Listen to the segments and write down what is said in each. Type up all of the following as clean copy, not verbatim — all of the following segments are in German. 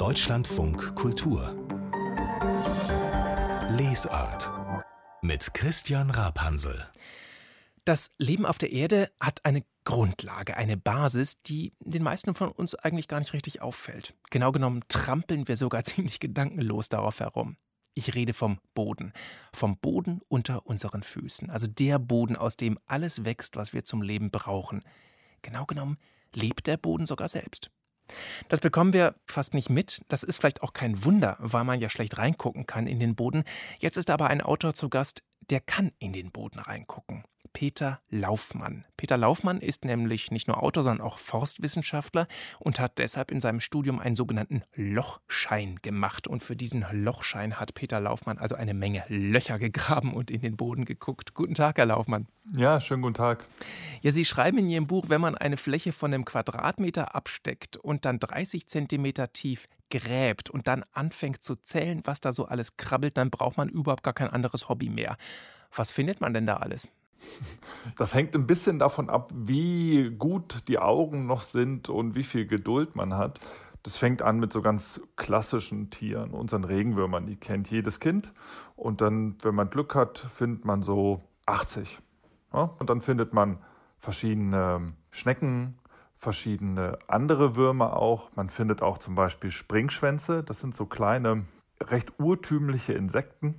Deutschlandfunk Kultur Lesart mit Christian Rapansel. Das Leben auf der Erde hat eine Grundlage, eine Basis, die den meisten von uns eigentlich gar nicht richtig auffällt. Genau genommen trampeln wir sogar ziemlich gedankenlos darauf herum. Ich rede vom Boden unter unseren Füßen, also der Boden, aus dem alles wächst, was wir zum Leben brauchen. Genau genommen lebt der Boden sogar selbst. Das bekommen wir fast nicht mit. Das ist vielleicht auch kein Wunder, weil man ja schlecht reingucken kann in den Boden. Jetzt ist aber ein Autor zu Gast, der kann in den Boden reingucken. Peter Laufmann. Peter Laufmann ist nämlich nicht nur Autor, sondern auch Forstwissenschaftler und hat deshalb in seinem Studium einen sogenannten Lochschein gemacht. Und für diesen Lochschein hat Peter Laufmann also eine Menge Löcher gegraben und in den Boden geguckt. Guten Tag, Herr Laufmann. Ja, schönen guten Tag. Ja, Sie schreiben in Ihrem Buch, wenn man eine Fläche von einem Quadratmeter absteckt und dann 30 Zentimeter tief gräbt und dann anfängt zu zählen, was da so alles krabbelt, dann braucht man überhaupt gar kein anderes Hobby mehr. Was findet man denn da alles? Das hängt ein bisschen davon ab, wie gut die Augen noch sind und wie viel Geduld man hat. Das fängt an mit so ganz klassischen Tieren, unseren Regenwürmern, die kennt jedes Kind. Und dann, wenn man Glück hat, findet man so 80. Ja? Und dann findet man verschiedene Schnecken, verschiedene andere Würmer auch. Man findet auch zum Beispiel Springschwänze. Das sind so kleine, recht urtümliche Insekten.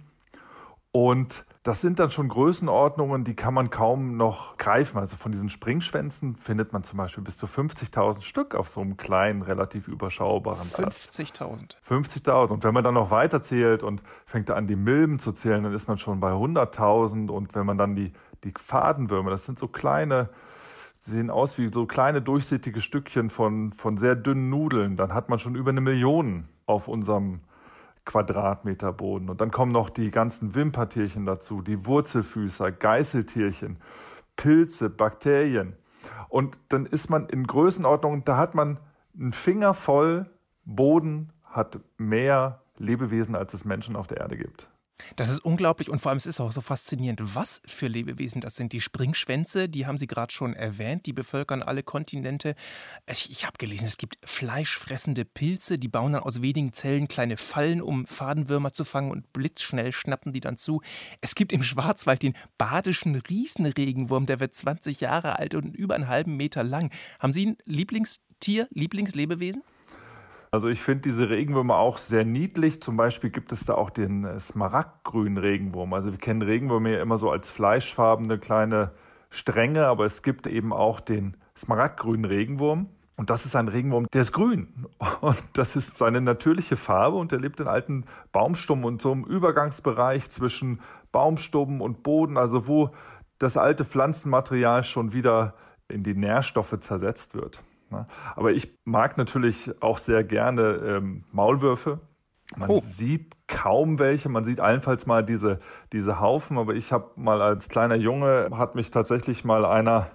Und das sind dann schon Größenordnungen, die kann man kaum noch greifen. Also von diesen Springschwänzen findet man zum Beispiel bis zu 50.000 Stück auf so einem kleinen, relativ überschaubaren Platz. 50.000? 50.000. Und wenn man dann noch weiter zählt und fängt an, die Milben zu zählen, dann ist man schon bei 100.000. Und wenn man dann die Fadenwürmer, das sind so kleine, sehen aus wie so kleine durchsichtige Stückchen von sehr dünnen Nudeln, dann hat man schon über 1 Million auf unserem Quadratmeter Boden. Und dann kommen noch die ganzen Wimpertierchen dazu, die Wurzelfüßer, Geißeltierchen, Pilze, Bakterien. Und dann ist man in Größenordnungen, da hat man einen Finger voll Boden, hat mehr Lebewesen, als es Menschen auf der Erde gibt. Das ist unglaublich und vor allem es ist auch so faszinierend, was für Lebewesen das sind. Die Springschwänze, die haben Sie gerade schon erwähnt, die bevölkern alle Kontinente. Ich habe gelesen, es gibt fleischfressende Pilze, die bauen dann aus wenigen Zellen kleine Fallen, um Fadenwürmer zu fangen und blitzschnell schnappen die dann zu. Es gibt im Schwarzwald den badischen Riesenregenwurm, der wird 20 Jahre alt und über einen halben Meter lang. Haben Sie ein Lieblingstier, Lieblingslebewesen? Also ich finde diese Regenwürmer auch sehr niedlich. Zum Beispiel gibt es da auch den smaragdgrünen Regenwurm. Also wir kennen Regenwürmer ja immer so als fleischfarbene kleine Stränge, aber es gibt eben auch den smaragdgrünen Regenwurm. Und das ist ein Regenwurm, der ist grün. Und das ist seine natürliche Farbe und der lebt in alten Baumstummen und so im Übergangsbereich zwischen Baumstummen und Boden, also wo das alte Pflanzenmaterial schon wieder in die Nährstoffe zersetzt wird. Aber ich mag natürlich auch sehr gerne Maulwürfe. Man sieht kaum welche, man sieht allenfalls mal diese Haufen. Aber ich habe mal als kleiner Junge, hat mich tatsächlich mal einer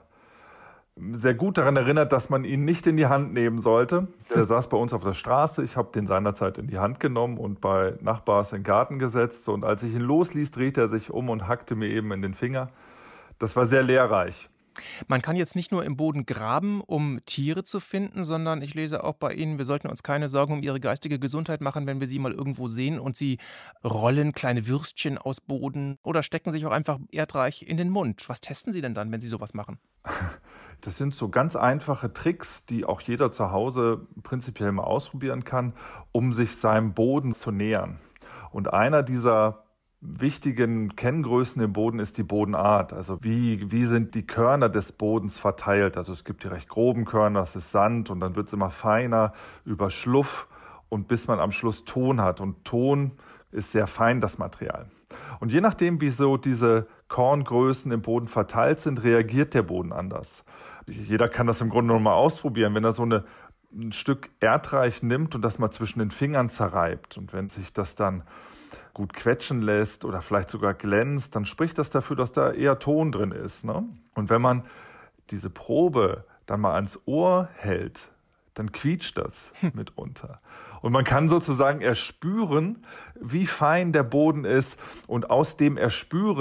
sehr gut daran erinnert, dass man ihn nicht in die Hand nehmen sollte. Der saß bei uns auf der Straße, ich habe den seinerzeit in die Hand genommen und bei Nachbars in den Garten gesetzt. Und als ich ihn losließ, drehte er sich um und hackte mir eben in den Finger. Das war sehr lehrreich. Man kann jetzt nicht nur im Boden graben, um Tiere zu finden, sondern ich lese auch bei Ihnen, wir sollten uns keine Sorgen um Ihre geistige Gesundheit machen, wenn wir Sie mal irgendwo sehen und Sie rollen kleine Würstchen aus Boden oder stecken sich auch einfach erdreich in den Mund. Was testen Sie denn dann, wenn Sie sowas machen? Das sind so ganz einfache Tricks, die auch jeder zu Hause prinzipiell mal ausprobieren kann, um sich seinem Boden zu nähern. Und einer dieser wichtigen Kenngrößen im Boden ist die Bodenart. Also wie sind die Körner des Bodens verteilt? Also es gibt die recht groben Körner, das ist Sand und dann wird es immer feiner über Schluff und bis man am Schluss Ton hat. Und Ton ist sehr fein, das Material. Und je nachdem, wie so diese Korngrößen im Boden verteilt sind, reagiert der Boden anders. Jeder kann das im Grunde noch mal ausprobieren, wenn er so ein Stück Erdreich nimmt und das mal zwischen den Fingern zerreibt. Und wenn sich das dann gut quetschen lässt oder vielleicht sogar glänzt, dann spricht das dafür, dass da eher Ton drin ist. Ne? Und wenn man diese Probe dann mal ans Ohr hält, dann quietscht das mitunter. Und man kann sozusagen erspüren, wie fein der Boden ist. Und aus dem Erspüren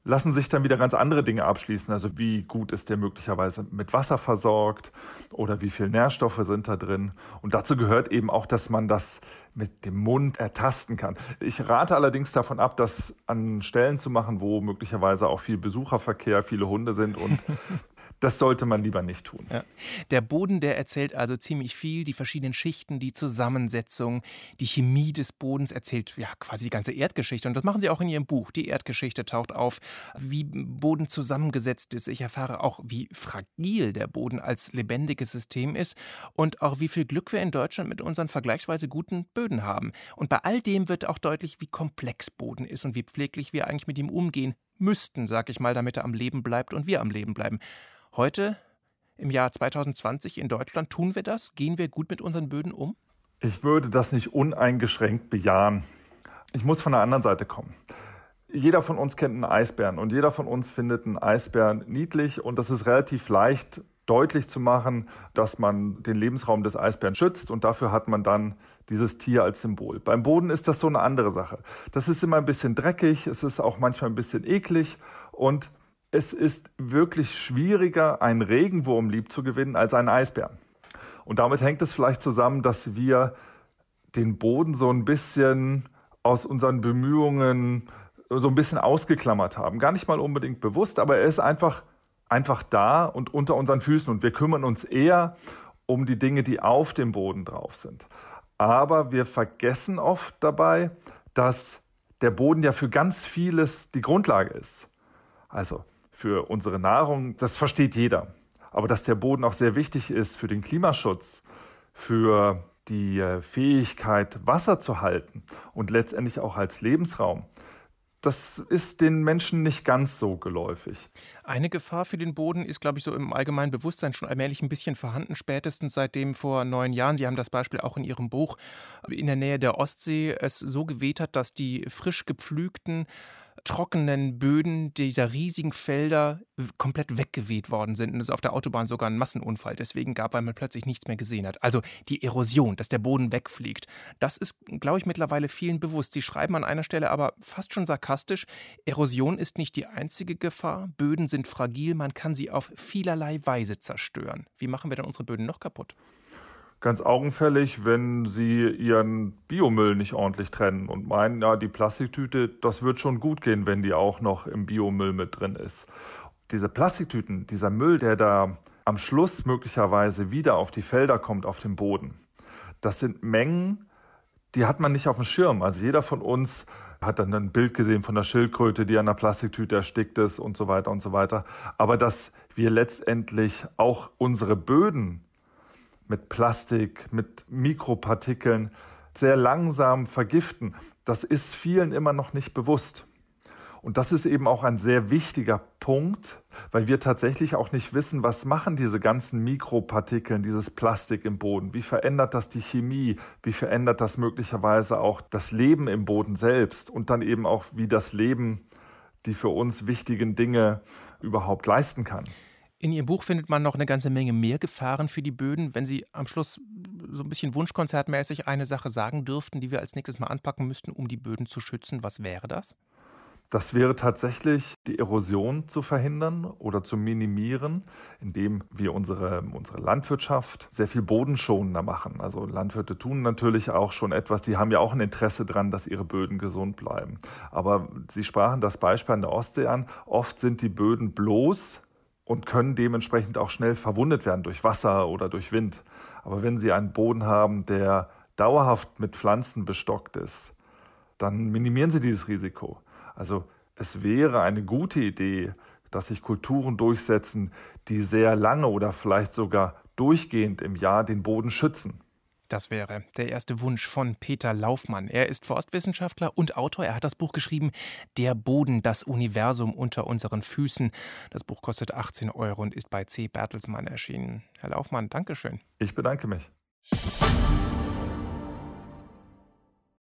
lassen sich dann wieder ganz andere Dinge abschließen. Also wie gut ist der möglicherweise mit Wasser versorgt oder wie viel Nährstoffe sind da drin. Und dazu gehört eben auch, dass man das mit dem Mund ertasten kann. Ich rate allerdings davon ab, das an Stellen zu machen, wo möglicherweise auch viel Besucherverkehr, viele Hunde sind und das sollte man lieber nicht tun. Ja. Der Boden, der erzählt also ziemlich viel, die verschiedenen Schichten, die Zusammensetzung, die Chemie des Bodens erzählt ja quasi die ganze Erdgeschichte. Und das machen Sie auch in Ihrem Buch. Die Erdgeschichte taucht auf, wie Boden zusammengesetzt ist. Ich erfahre auch, wie fragil der Boden als lebendiges System ist und auch wie viel Glück wir in Deutschland mit unseren vergleichsweise guten Böden haben. Und bei all dem wird auch deutlich, wie komplex Boden ist und wie pfleglich wir eigentlich mit ihm umgehen müssten, sag ich mal, damit er am Leben bleibt und wir am Leben bleiben. Heute, im Jahr 2020 in Deutschland, tun wir das? Gehen wir gut mit unseren Böden um? Ich würde das nicht uneingeschränkt bejahen. Ich muss von der anderen Seite kommen. Jeder von uns kennt einen Eisbären und jeder von uns findet einen Eisbären niedlich und das ist relativ leicht deutlich zu machen, dass man den Lebensraum des Eisbären schützt und dafür hat man dann dieses Tier als Symbol. Beim Boden ist das so eine andere Sache. Das ist immer ein bisschen dreckig, es ist auch manchmal ein bisschen eklig und es ist wirklich schwieriger, einen Regenwurm lieb zu gewinnen als einen Eisbären. Und damit hängt es vielleicht zusammen, dass wir den Boden so ein bisschen aus unseren Bemühungen so ein bisschen ausgeklammert haben. Gar nicht mal unbedingt bewusst, aber er ist einfach da und unter unseren Füßen. Und wir kümmern uns eher um die Dinge, die auf dem Boden drauf sind. Aber wir vergessen oft dabei, dass der Boden ja für ganz vieles die Grundlage ist. Also für unsere Nahrung, das versteht jeder. Aber dass der Boden auch sehr wichtig ist für den Klimaschutz, für die Fähigkeit, Wasser zu halten und letztendlich auch als Lebensraum, das ist den Menschen nicht ganz so geläufig. Eine Gefahr für den Boden ist, glaube ich, so im allgemeinen Bewusstsein schon allmählich ein bisschen vorhanden, spätestens seitdem vor 9 Jahren, Sie haben das Beispiel auch in Ihrem Buch, in der Nähe der Ostsee es so geweht hat, dass die frisch gepflügten trockenen Böden dieser riesigen Felder komplett weggeweht worden sind und es auf der Autobahn sogar einen Massenunfall deswegen gab, weil man plötzlich nichts mehr gesehen hat. Also die Erosion, dass der Boden wegfliegt. Das ist, glaube ich, mittlerweile vielen bewusst. Sie schreiben an einer Stelle aber fast schon sarkastisch, Erosion ist nicht die einzige Gefahr, Böden sind fragil, man kann sie auf vielerlei Weise zerstören. Wie machen wir denn unsere Böden noch kaputt? Ganz augenfällig, wenn Sie Ihren Biomüll nicht ordentlich trennen und meinen, ja, die Plastiktüte, das wird schon gut gehen, wenn die auch noch im Biomüll mit drin ist. Diese Plastiktüten, dieser Müll, der da am Schluss möglicherweise wieder auf die Felder kommt, auf den Boden, das sind Mengen, die hat man nicht auf dem Schirm. Also jeder von uns hat dann ein Bild gesehen von der Schildkröte, die an der Plastiktüte erstickt ist und so weiter und so weiter. Aber dass wir letztendlich auch unsere Böden mit Plastik, mit Mikropartikeln sehr langsam vergiften. Das ist vielen immer noch nicht bewusst. Und das ist eben auch ein sehr wichtiger Punkt, weil wir tatsächlich auch nicht wissen, was machen diese ganzen Mikropartikeln, dieses Plastik im Boden? Wie verändert das die Chemie? Wie verändert das möglicherweise auch das Leben im Boden selbst? Und dann eben auch, wie das Leben die für uns wichtigen Dinge überhaupt leisten kann. In Ihrem Buch findet man noch eine ganze Menge mehr Gefahren für die Böden. Wenn Sie am Schluss so ein bisschen wunschkonzertmäßig eine Sache sagen dürften, die wir als nächstes mal anpacken müssten, um die Böden zu schützen, was wäre das? Das wäre tatsächlich, die Erosion zu verhindern oder zu minimieren, indem wir unsere Landwirtschaft sehr viel bodenschonender machen. Also Landwirte tun natürlich auch schon etwas, die haben ja auch ein Interesse daran, dass ihre Böden gesund bleiben. Aber Sie sprachen das Beispiel an der Ostsee an. Oft sind die Böden bloß und können dementsprechend auch schnell verwundet werden durch Wasser oder durch Wind. Aber wenn Sie einen Boden haben, der dauerhaft mit Pflanzen bestockt ist, dann minimieren Sie dieses Risiko. Also es wäre eine gute Idee, dass sich Kulturen durchsetzen, die sehr lange oder vielleicht sogar durchgehend im Jahr den Boden schützen. Das wäre der erste Wunsch von Peter Laufmann. Er ist Forstwissenschaftler und Autor. Er hat das Buch geschrieben, Der Boden, das Universum unter unseren Füßen. Das Buch kostet 18 € und ist bei C. Bertelsmann erschienen. Herr Laufmann, Dankeschön. Ich bedanke mich.